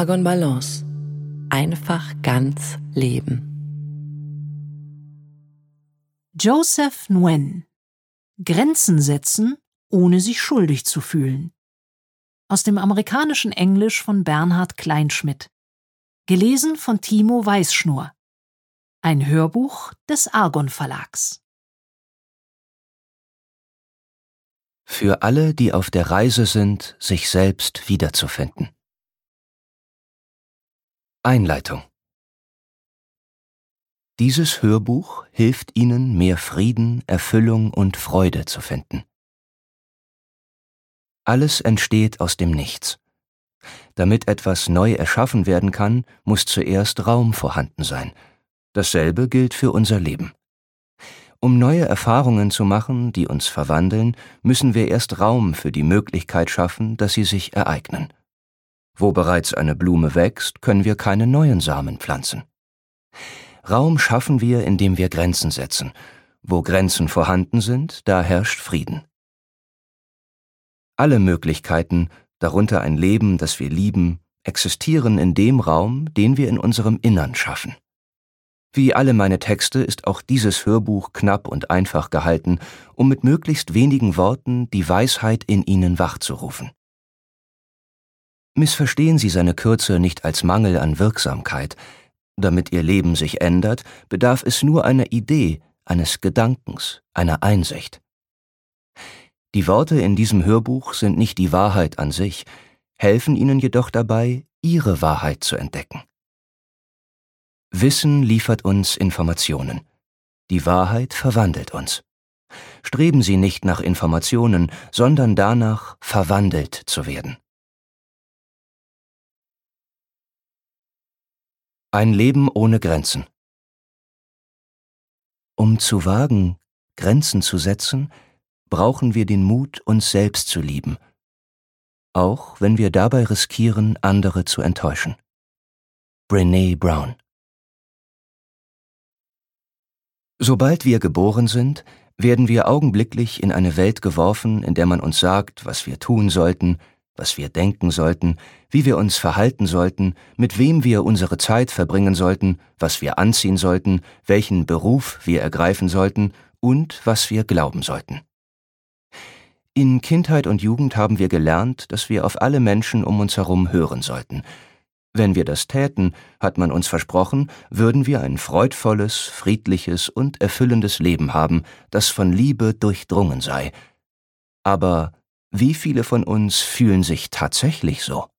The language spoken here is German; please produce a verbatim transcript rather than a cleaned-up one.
Argon Balance. Einfach ganz leben. Joseph Nguyen. Grenzen setzen, ohne sich schuldig zu fühlen. Aus dem amerikanischen Englisch von Bernhard Kleinschmidt. Gelesen von Timo Weißschnur. Ein Hörbuch des Argon Verlags. Für alle, die auf der Reise sind, sich selbst wiederzufinden. Einleitung. Dieses Hörbuch hilft Ihnen, mehr Frieden, Erfüllung und Freude zu finden. Alles entsteht aus dem Nichts. Damit etwas neu erschaffen werden kann, muss zuerst Raum vorhanden sein. Dasselbe gilt für unser Leben. Um neue Erfahrungen zu machen, die uns verwandeln, müssen wir erst Raum für die Möglichkeit schaffen, dass sie sich ereignen. Wo bereits eine Blume wächst, können wir keine neuen Samen pflanzen. Raum schaffen wir, indem wir Grenzen setzen. Wo Grenzen vorhanden sind, da herrscht Frieden. Alle Möglichkeiten, darunter ein Leben, das wir lieben, existieren in dem Raum, den wir in unserem Innern schaffen. Wie alle meine Texte ist auch dieses Hörbuch knapp und einfach gehalten, um mit möglichst wenigen Worten die Weisheit in Ihnen wachzurufen. Missverstehen Sie seine Kürze nicht als Mangel an Wirksamkeit. Damit Ihr Leben sich ändert, bedarf es nur einer Idee, eines Gedankens, einer Einsicht. Die Worte in diesem Hörbuch sind nicht die Wahrheit an sich, helfen Ihnen jedoch dabei, Ihre Wahrheit zu entdecken. Wissen liefert uns Informationen. Die Wahrheit verwandelt uns. Streben Sie nicht nach Informationen, sondern danach, verwandelt zu werden. Ein Leben ohne Grenzen. Um zu wagen, Grenzen zu setzen, brauchen wir den Mut, uns selbst zu lieben, auch wenn wir dabei riskieren, andere zu enttäuschen. Brené Brown. Sobald wir geboren sind, werden wir augenblicklich in eine Welt geworfen, in der man uns sagt, was wir tun sollten, was wir denken sollten, wie wir uns verhalten sollten, mit wem wir unsere Zeit verbringen sollten, was wir anziehen sollten, welchen Beruf wir ergreifen sollten und was wir glauben sollten. In Kindheit und Jugend haben wir gelernt, dass wir auf alle Menschen um uns herum hören sollten. Wenn wir das täten, hat man uns versprochen, würden wir ein freudvolles, friedliches und erfüllendes Leben haben, das von Liebe durchdrungen sei. Aber wie viele von uns fühlen sich tatsächlich so?